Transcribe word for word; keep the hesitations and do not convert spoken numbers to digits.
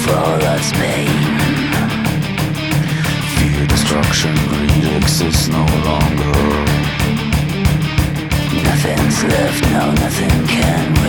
for all that's pain. Fear, destruction, greed exists no longer. Nothing's left now, nothing can